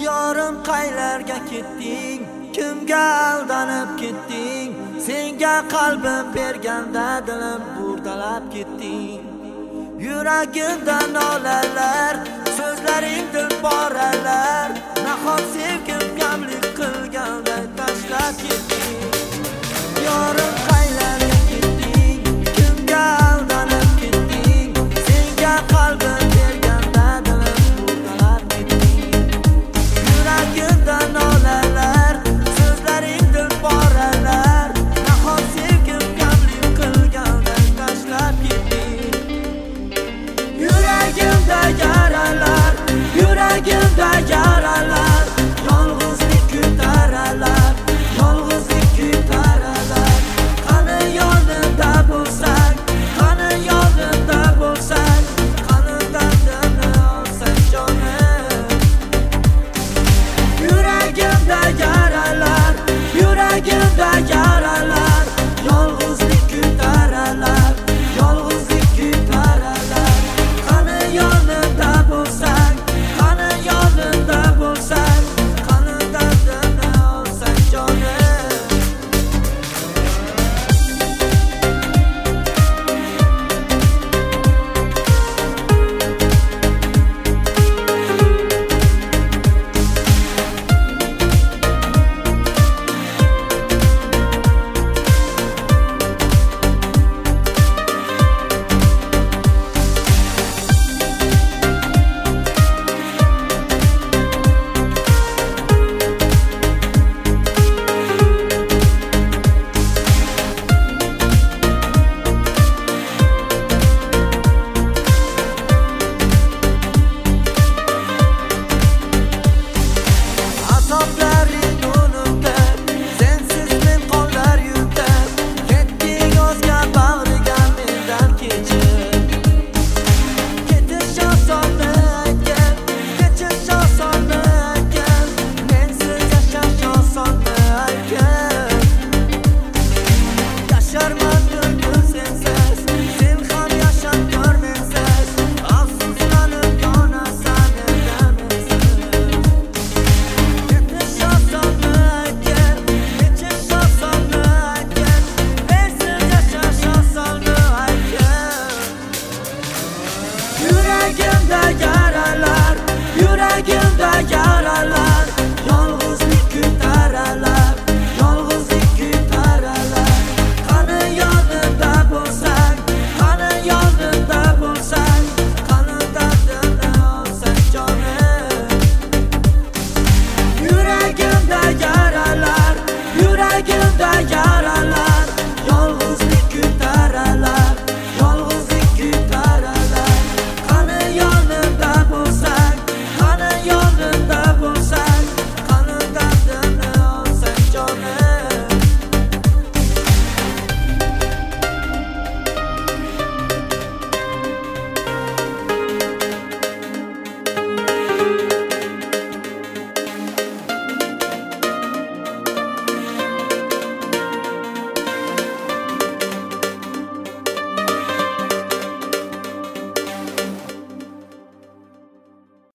Yorim qaylarga ketding, kimga aldanib ketding? Senga qalbim berganda dilim burdalab ketding. Yuragimda nolalar, so'zlaring dilboralar, nahot sevgim kamlik qilganda tashlab ketding. Yorim qaylarga ketding, kimga aldanib ketding? Senga qalbim berganda dilim burdalab ketding. Yuragimda nolalar, so'zlaring dilboralar, nahot sevgim kamlik qilganda tashlab ketding. Yuragimda yaralar, yuragimda yaralar, yolg'izlik ko'taralar, yolg'izlik ko'taralar. Qani yonimda bo'lsang, qani yonimda bo'lsang, qani dardimni olsang jonim. Yuragimda yaralar, yuragimda yaralar, yolg'izlik ko'taralar, yolg'izlik ko'taralar. Qani yonimda bo'lsang, qani yonimda bo'lsang, qani dardimni olsang jonim. Azoblaring unimda, sensiz men qonlar yutar. Ketding o'zga bag'riga mendan kechib. Ketish osonni aytgan, kechish osonni aytgan, mensiz yashash osonni aytgan. Yasharman bir kun sensiz, sen ham yashab ko'r mensiz. Afsuslanib yonasan endi mensiz. Ketish osonni aytgan, kechish osonni aytgan, mensiz yashash osonni aytgan. Yuragimda yaralar, yuragimda yaralar,